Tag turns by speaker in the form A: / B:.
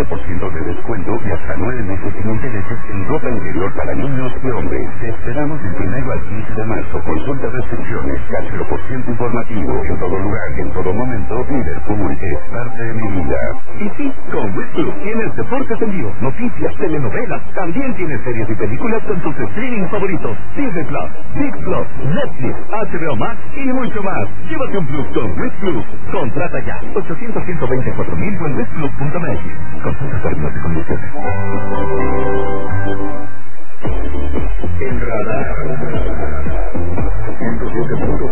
A: 20% de descuento y hasta 9 meses sin intereses en ropa interior para niños y hombres. Te esperamos del 1 al 15 de marzo. Consulta restricciones. Cáchero por ciento informativo. En todo lugar y en todo momento, Liverpool es parte de mi vida. Y sí, con Westclub tienes deportes en vivo, noticias, telenovelas. También tienes series y películas con tus streaming favoritos. Disney Plus, Big Plus, Netflix, HBO Max y mucho más. Llévate un plus con Westclub. Contrata ya. 800-124-1000 o en westclub.mx. Consulta términos y condiciones. En Radar 107.1